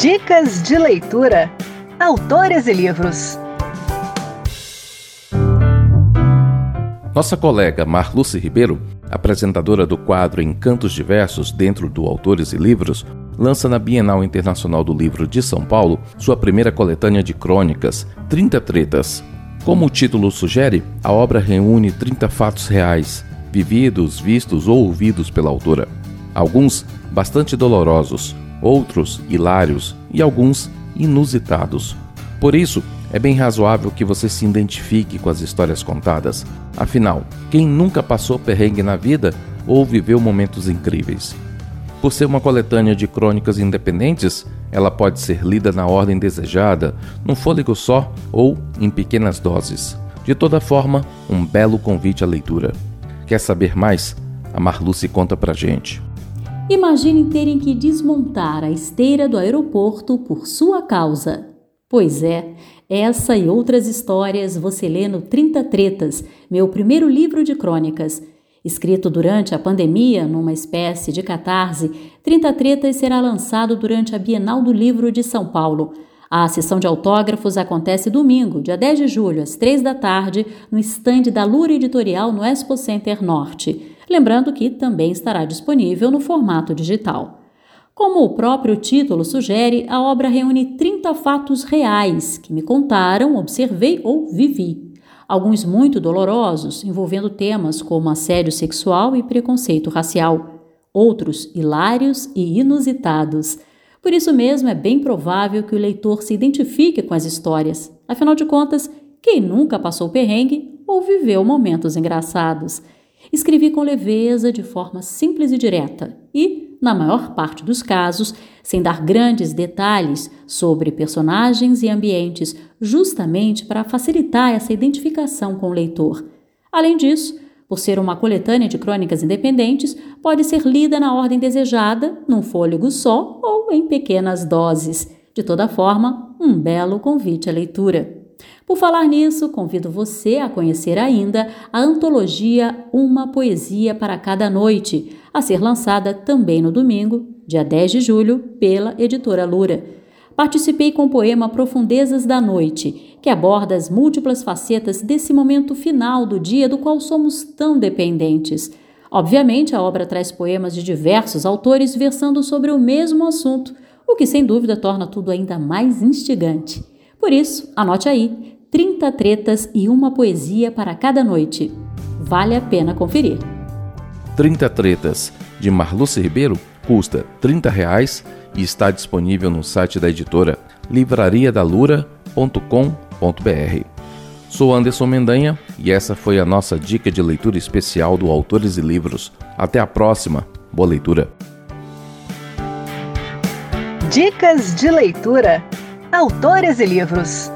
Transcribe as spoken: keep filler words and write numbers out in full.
Dicas de leitura. Autores e livros. Nossa colega Marluce Ribeiro, apresentadora do quadro Encantos Diversos dentro do Autores e Livros, lança na Bienal Internacional do Livro de São Paulo sua primeira coletânea de crônicas, trinta Tretas. Como o título sugere, a obra reúne trinta fatos reais, vividos, vistos ou ouvidos pela autora. Alguns bastante dolorosos, outros hilários e alguns inusitados. Por isso, é bem razoável que você se identifique com as histórias contadas. Afinal, quem nunca passou perrengue na vida ou viveu momentos incríveis? Por ser uma coletânea de crônicas independentes, ela pode ser lida na ordem desejada, num fôlego só ou em pequenas doses. De toda forma, um belo convite à leitura. Quer saber mais? A Marluce conta pra gente. Imagine terem que desmontar a esteira do aeroporto por sua causa. Pois é, essa e outras histórias você lê no trinta Tretas, meu primeiro livro de crônicas. Escrito durante a pandemia, numa espécie de catarse, trinta Tretas será lançado durante a Bienal do Livro de São Paulo. A sessão de autógrafos acontece domingo, dia dez de julho, às três da tarde, no estande da Lura Editorial no Expo Center Norte. Lembrando que também estará disponível no formato digital. Como o próprio título sugere, a obra reúne trinta fatos reais que me contaram, observei ou vivi. Alguns muito dolorosos, envolvendo temas como assédio sexual e preconceito racial. Outros hilários e inusitados. Por isso mesmo, é bem provável que o leitor se identifique com as histórias. Afinal de contas, quem nunca passou perrengue ou viveu momentos engraçados? Escrevi com leveza, de forma simples e direta e, na maior parte dos casos, sem dar grandes detalhes sobre personagens e ambientes, justamente para facilitar essa identificação com o leitor. Além disso, por ser uma coletânea de crônicas independentes, pode ser lida na ordem desejada, num fôlego só ou em pequenas doses. De toda forma, um belo convite à leitura. Por falar nisso, convido você a conhecer ainda a antologia Uma Poesia para Cada Noite, a ser lançada também no domingo, dia dez de julho, pela editora Lura. Participei com o poema Profundezas da Noite, que aborda as múltiplas facetas desse momento final do dia do qual somos tão dependentes. Obviamente, a obra traz poemas de diversos autores versando sobre o mesmo assunto, o que sem dúvida torna tudo ainda mais instigante. Por isso, anote aí, trinta Tretas e Uma Poesia para Cada Noite. Vale a pena conferir. trinta Tretas, de Marluce Ribeiro, custa trinta reais e está disponível no site da editora livraria da lura ponto com ponto br. Sou Anderson Mendanha e essa foi a nossa dica de leitura especial do Autores e Livros. Até a próxima. Boa leitura. Dicas de leitura. Autores e livros.